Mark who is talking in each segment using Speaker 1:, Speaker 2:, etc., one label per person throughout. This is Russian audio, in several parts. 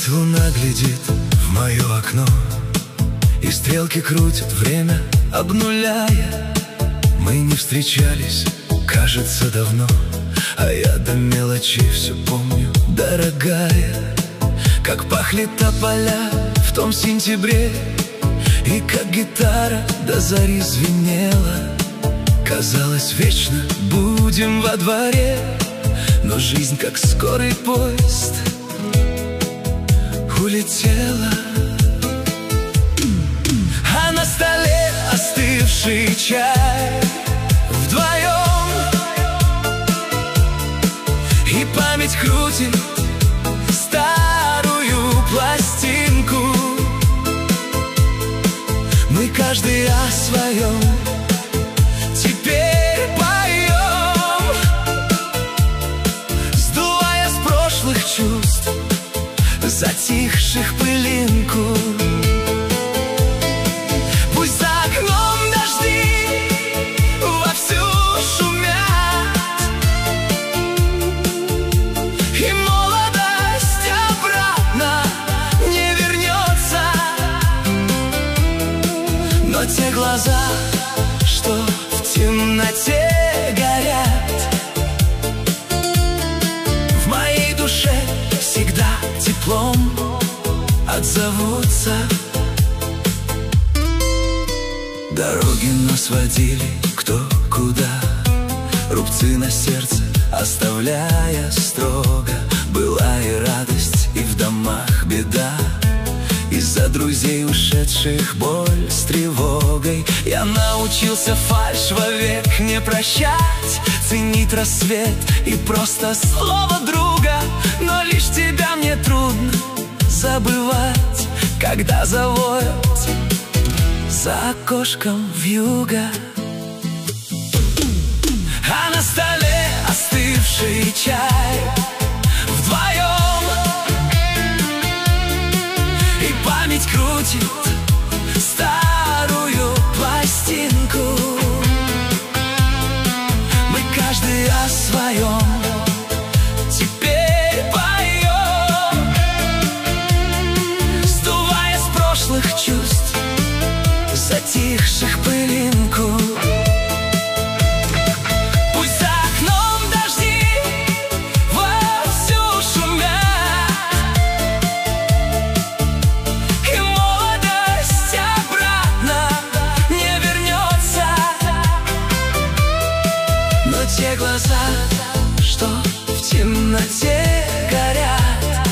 Speaker 1: опять луна глядит в мое окно, и стрелки крутят время, обнуляя. Мы не встречались, кажется, давно, а я до мелочей все помню, дорогая. Как пахли тополя в том сентябре, и как гитара до зари звенела. Казалось, вечно будем во дворе, но жизнь, как скорый поезд, улетела. А на столе остывший чай вдвоем, и память крутит старую пластинку. Мы каждый о своем теперь поем, сдувая с прошлых чувств затихших пылинку. Пусть за окном дожди вовсю шумят, и молодость обратно не вернется. Но те глаза, что в темноте горят, в моей душе всегда теплом отзовутся. Дороги нас водили кто куда, рубцы на сердце оставляя строго. Была и радость, и в домах беда, из-за друзей ушедших боль с тревогой. Я научился фальшь вовек не прощать, ценить рассвет и просто слово друга. Но лишь тебя мне трудно забывать, когда завоет за окошком вьюга. А на столе остывший чай вдвоем, и память крутит старую пластинку. Мы каждый о своем теперь поем, сдувая с прошлых чувств затихших пылинку. Пусть за окном дожди вовсю шумят, и молодость обратно не вернется. Но те глаза, что в темноте горят,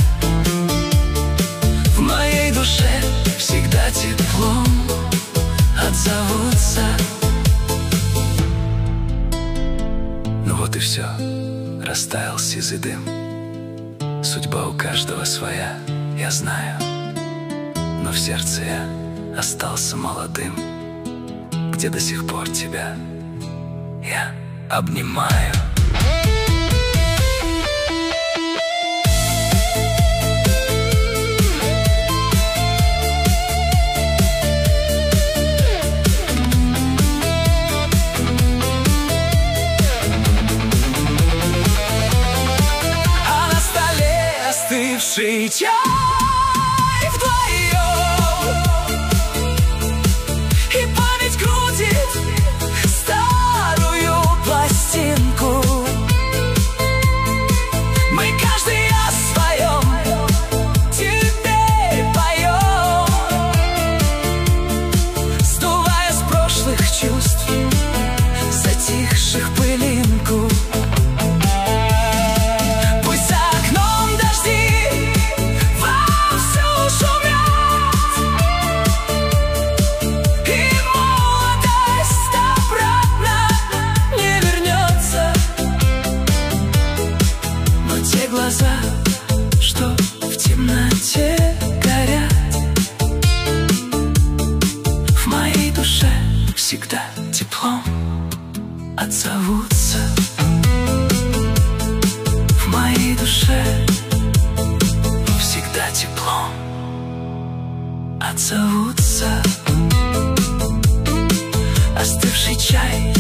Speaker 1: в моей душе всегда теплом отзовутся. Ну вот и все, растаял сизый дым. Судьба у каждого своя, я знаю, но в сердце я остался молодым, где до сих пор тебя я обнимаю. Остывший чай вдвоем, и память крутит старую пластинку. Мы каждый о своем теперь поем, сдувая с прошлых чувств затихших пылинку. Глаза, что в темноте горят, в моей душе всегда теплом отзовутся. В моей душе всегда теплом отзовутся. Остывший чай